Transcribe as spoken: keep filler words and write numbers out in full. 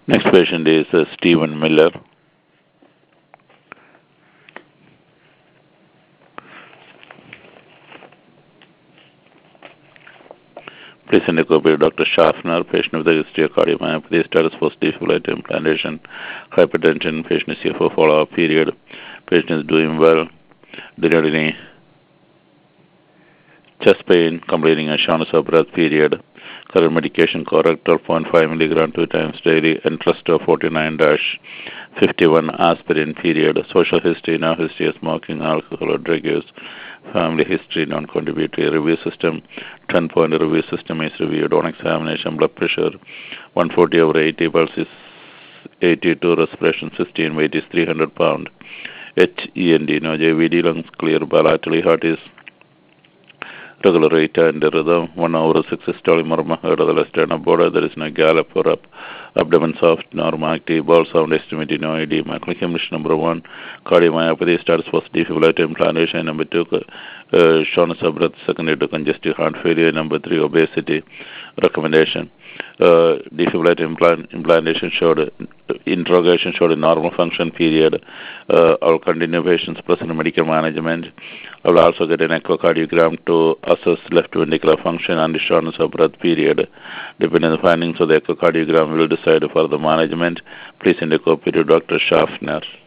Next patient is uh, Stephen Miller. Please send a copy to Doctor Schaffner, patient with a history of cardiomyopathy, status post defibrillate implantation, hypertension, patient is here for follow-up period, patient is doing well, didn't have any chest pain, completing a shortness of breath period, current medication correct twelve point five milligram two times daily, Entresto forty-nine dash fifty-one aspirin period, social history, no history of smoking, alcohol or drug use, family history, non-contributory review system, ten-point review system is reviewed on examination, blood pressure one forty over eighty, pulse is eighty-two, respiration sixteen, weight is three hundred pound, H E N D, no J V D, lungs clear, bilaterally, heart is regular rate and rhythm, one hour six systolic murmur heard of the left and border, there is no gallop or up, abdomen soft, normal active, ball sound estimated no edema, clinical condition number one, cardiomyopathy, status post defibrillate implantation, number two, uh, shortness of breath secondary to congestive heart failure, number three, obesity, recommendation. Uh, defibrillate implant, implantation showed, interrogation showed a normal function period. Uh, I'll continue patients present medical management. I will also get an echocardiogram to assess left ventricular function and the shortness of breath period. Depending on the findings of the echocardiogram, we will decide for the management. Please send a copy to Doctor Schaffner.